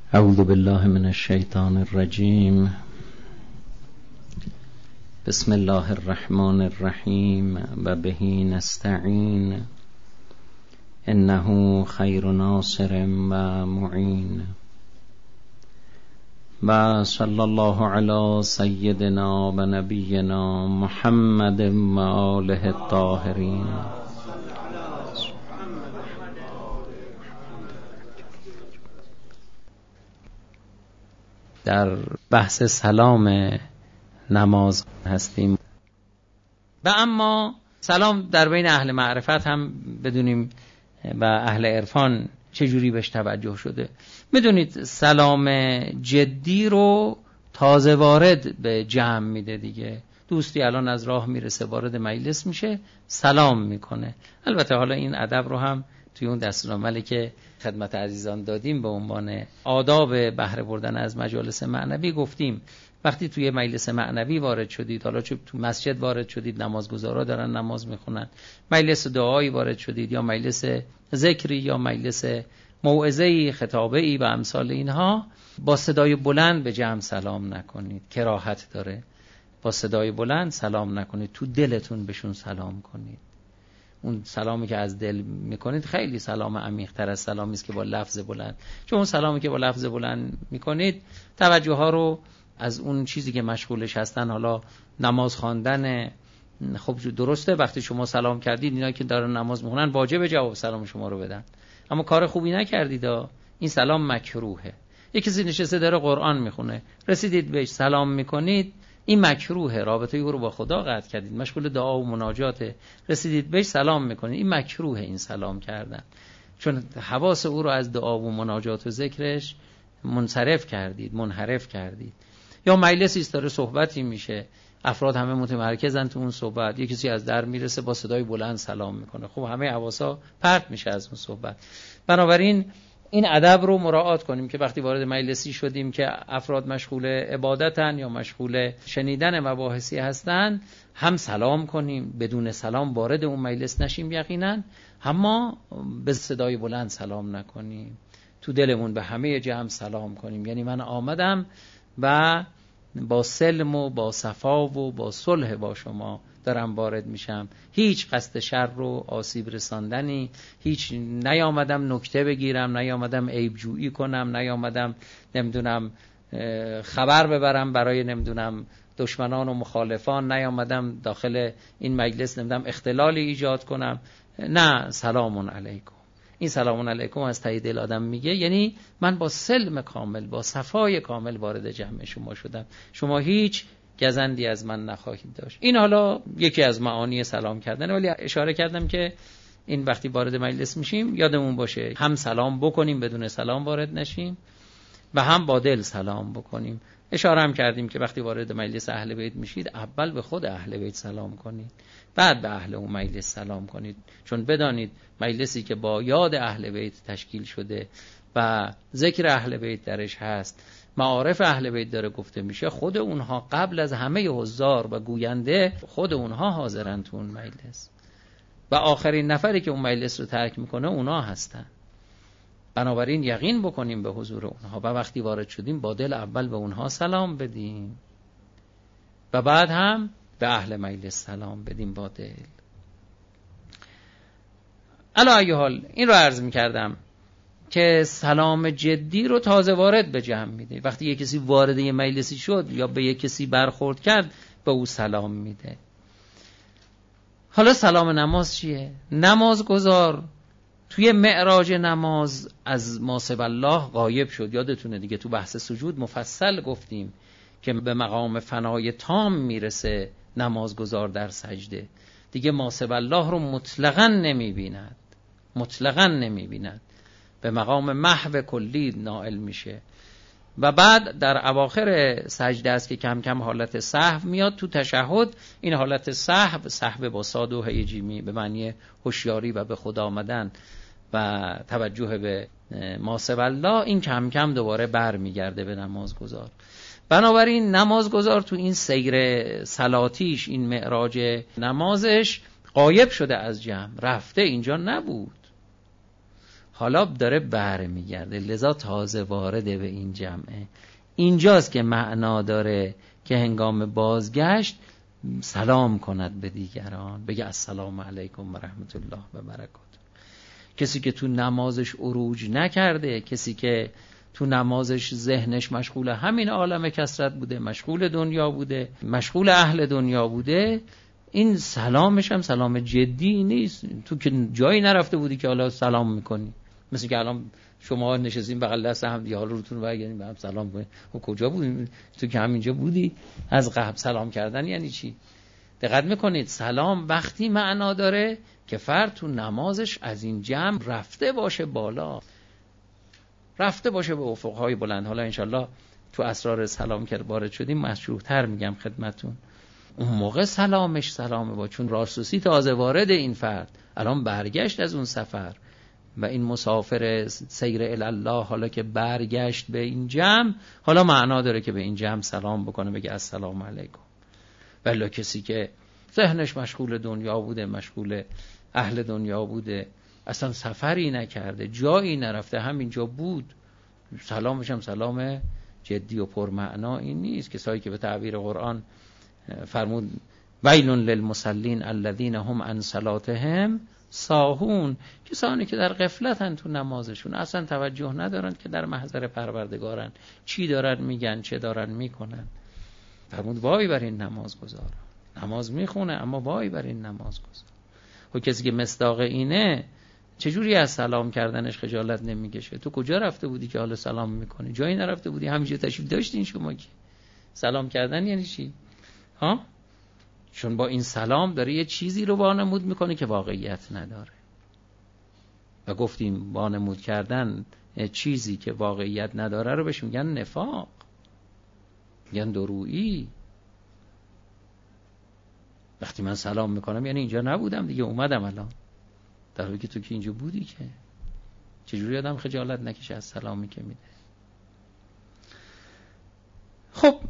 اعوذ بالله من الشیطان الرجیم. بسم الله الرحمن الرحیم و به نستعین انه خیر ناصر و معین و صلی الله علی سیدنا و نبینا محمد و آله الطاهرین. در بحث سلام نماز هستیم و اما سلام در بین اهل معرفت هم بدونیم و اهل عرفان چجوری بهش توجه شده. میدونید سلام جدی رو تازه وارد به جمع میده دیگه. دوستی الان از راه میرسه وارد مجلس میشه سلام میکنه. البته حالا این ادب رو هم توی اون دستورالعملی که خدمت عزیزان دادیم به عنوان آداب بهره بردن از مجالس معنوی گفتیم. وقتی توی مجلس معنوی وارد شدید، حالا چه تو مسجد وارد شدید نمازگزارا دارن نماز میخونن، مجلس دعایی وارد شدید یا مجلس ذکری یا مجلس موعظه‌ای خطابه‌ای و امثال اینها، با صدای بلند به جمع سلام نکنید، کراهت داره. با صدای بلند سلام نکنید، تو دلتون بهشون سلام کنید. اون سلامی که از دل میکنید خیلی سلام عمیق‌تر از سلامی است که با لفظ بلند. چون اون سلامی که با لفظ بلند میکنید توجه ها رو از اون چیزی که مشغولش هستن، حالا نماز خواندن، خب درسته وقتی شما سلام کردید اینا که دارن نماز میخونن واجب جواب سلام شما رو بدن، اما کار خوبی نکردید. این سلام مکروهه. یکی کسی نشسته داره قرآن میخونه، رسیدید بهش سلام میکنید، این مکروهه. رابطه او رو با خدا قطع کردید، مشغول دعا و مناجاته، رسیدید بهش سلام میکنید، این مکروهه این سلام کردن، چون حواس او رو از دعا و مناجات و ذکرش منصرف کردید، منحرف کردید. یا مجلسی است داره صحبتی میشه، افراد همه متمرکزن تو اون صحبت، یکی کسی از در میرسه با صدای بلند سلام میکنه، خب همه حواسا پرت میشه از اون صحبت. بنابراین این ادب رو مراعات کنیم که وقتی وارد مجلسی شدیم که افراد مشغول عبادتن یا مشغول شنیدن مباحثی هستن، هم سلام کنیم، بدون سلام وارد اون مجلس نشیم یقینا، اما به صدای بلند سلام نکنیم، تو دلمون به همه جمع سلام کنیم. یعنی من آمدم و با سلم و با صفا و با صلح با شما دارم وارد میشم، هیچ قصد شر و آسیب رساندنی، هیچ نیامدم نکته بگیرم، نیامدم عیب جویی کنم، نیامدم نمیدونم خبر ببرم برای نمیدونم دشمنان و مخالفان، نیامدم داخل این مجلس نمیدونم اختلالی ایجاد کنم. نه، سلام علیکم. این سلام علیکم از ته دل آدم میگه، یعنی من با سلم کامل، با صفای کامل وارد جمع شما شدم، شما هیچ گزندی از من نخواهید داشت. این حالا یکی از معانی سلام کردن، ولی اشاره کردم که این وقتی وارد مجلس میشیم یادمون باشه هم سلام بکنیم، بدون سلام وارد نشیم، و هم با دل سلام بکنیم. اشاره هم کردیم که وقتی وارد مجلس اهل بیت میشید اول به خود اهل بیت سلام کنید، بعد به اهل اون مجلس سلام کنید، چون بدانید مجلسی که با یاد اهل بیت تشکیل شده و ذکر اهل بیت درش هست، معارف اهل بیت داره گفته میشه، خود اونها قبل از همه حضار و گوینده خود اونها حاضرن تو اون مجلس و آخرین نفری که اون مجلس رو ترک میکنه اونها هستن. بنابراین یقین بکنیم به حضور اونها و وقتی وارد شدیم با دل اول به اونها سلام بدیم و بعد هم به اهل مجلس سلام بدیم با دل. علی ای حال این رو عرض میکردم که سلام جدی رو تازه وارد به جمع میده. وقتی یک کسی وارد یه مجلسی شد یا به یک کسی برخورد کرد به او سلام میده. حالا سلام نماز چیه؟ نمازگزار توی معراج نماز از ما سوی الله غایب شد. یادتونه دیگه تو بحث سجود مفصل گفتیم که به مقام فنای تام میرسه نمازگزار در سجده، دیگه ما سوی الله رو مطلقاً نمیبیند، مطلقاً نمیبیند، به مقام محو کلی نائل میشه. و بعد در اواخر سجده است که کم کم حالت سهو میاد. تو تشهد این حالت سهو با صاد و هی جیمی به معنی هوشیاری و به خدا آمدن و توجه به ما سوی الله، این کم کم دوباره بر میگرده به نمازگزار. بنابراین نمازگزار تو این سیر صلاتیش، این معراج نمازش غایب شده از جمع، رفته، اینجا نبود. حالا داره بر میگرده، لذا تازه وارده به این جمعه. اینجاست که معنا داره که هنگام بازگشت سلام کند به دیگران، بگه السلام علیکم و رحمت الله و برکاته. کسی که تو نمازش عروج نکرده، کسی که تو نمازش ذهنش مشغول همین عالم کثرت بوده، مشغول دنیا بوده، مشغول اهل دنیا بوده، این سلامش هم سلام جدی نیست. تو که جایی نرفته بودی که حالا سلام میکنی، مثل که الان شما نشستین بغل دست هم دیگه، حالا روتون برگردین به هم سلام کنین. کجا بودین؟ تو که همینجا بودی. از قبل سلام کردن یعنی چی؟ دقت میکنید سلام وقتی معنا داره که فرد تو نمازش از این جمع رفته باشه بالا، رفته باشه به افقهای بلند. حالا انشالله تو اسرار سلام که وارد شدیم مشروح‌تر میگم خدمتون. اون موقع سلامش سلامه با، چون راسوسی تازه وارد این فرد، الان برگشت از اون سفر و این مسافر سیر الله حالا که برگشت به این جمع، حالا معنا داره که به این جمع سلام بکنه، بگه السلام علیکم. ولی کسی که ذهنش مشغول دنیا بوده، مشغول اهل دنیا بوده، اصلا سفری نکرده، جایی نرفته، همینجا بود، سلامش هم سلام جدی و پرمعنا این نیست. کسایی که به تعبیر قرآن فرمود ویل للمصلین الذین هم عن صلاتهم ساهون، کسانی که در غفلتن تو نمازشون، اصلا توجه ندارن که در محضر پروردگارن، چی دارن میگن، چه دارن میکنن. فرمود وای بر این نمازگزار، نماز میخونه اما وای بر این نمازگزار. و کسی که مصداق اینه چجوری از سلام کردنش خجالت نمیکشه؟ تو کجا رفته بودی که حالا سلام میکنی؟ جایی نرفته بودی، همینجا تشریف داشتین شما که سلام کردن یعنی چی؟ ها؟ چون با این سلام داره یه چیزی رو وانمود میکنه که واقعیت نداره. و گفتیم وانمود کردن چیزی که واقعیت نداره رو بهش میگن نفاق، میگن درویی. وقتی من سلام میکنم یعنی اینجا نبودم دیگه، اومدم الان، در حالی که تو که اینجا بودی. که چجوری آدم خجالت نکشه از سلامی که میده؟ خب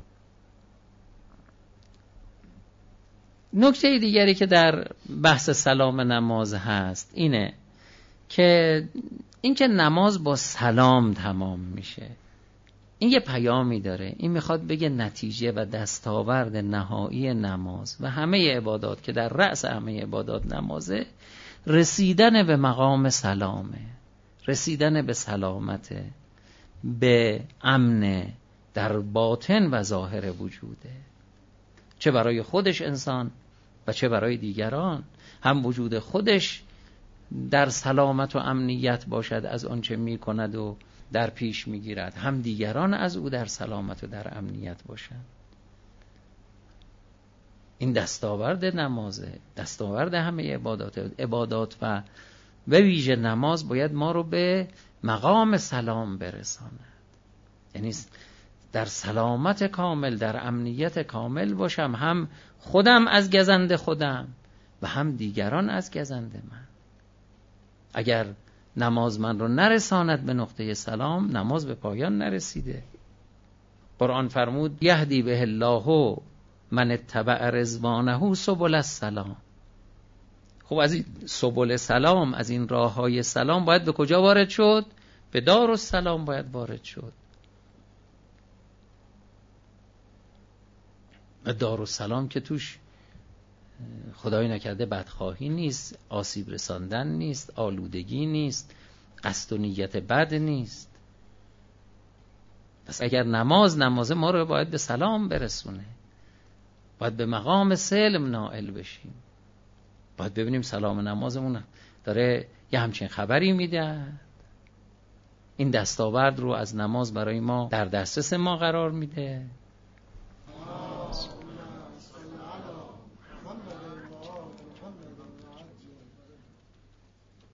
نکته دیگری که در بحث سلام نماز هست اینه که اینکه نماز با سلام تمام میشه، این یه پیامی داره. این میخواد بگه نتیجه و دستاورد نهایی نماز و همه عبادات که در رأس همه عبادات نمازه، رسیدن به مقام سلامه، رسیدن به سلامته، به امن در باطن و ظاهر وجوده، چه برای خودش انسان و چه برای دیگران. هم وجود خودش در سلامت و امنیت باشد از آنچه می کند و در پیش می گیرد، هم دیگران از او در سلامت و در امنیت باشند. این دستاورد نمازه، دستاورد همه عبادات و به ویژه نماز باید ما رو به مقام سلام برساند. یعنی در سلامت کامل، در امنیت کامل باشم، هم خودم از گزند خودم و هم دیگران از گزند من. اگر نماز من رو نرساند به نقطه سلام، نماز به پایان نرسیده. قرآن فرمود یهدی به الله من اتبع رضوانه سبل السلام. خب از این سبل سلام، از این راه های سلام باید به کجا وارد شد؟ به دارالسلام باید وارد شد. و دارالسلام که توش خدای نکرده بدخواهی نیست، آسیب رساندن نیست، آلودگی نیست، قصد و نیت بد نیست. پس اگر نماز ما رو باید به سلام برسونه، باید به مقام سلم نائل بشیم، باید ببینیم سلام نمازمون داره یه همچین خبری میده، این دستاورد رو از نماز برای ما در دسترس ما قرار میده.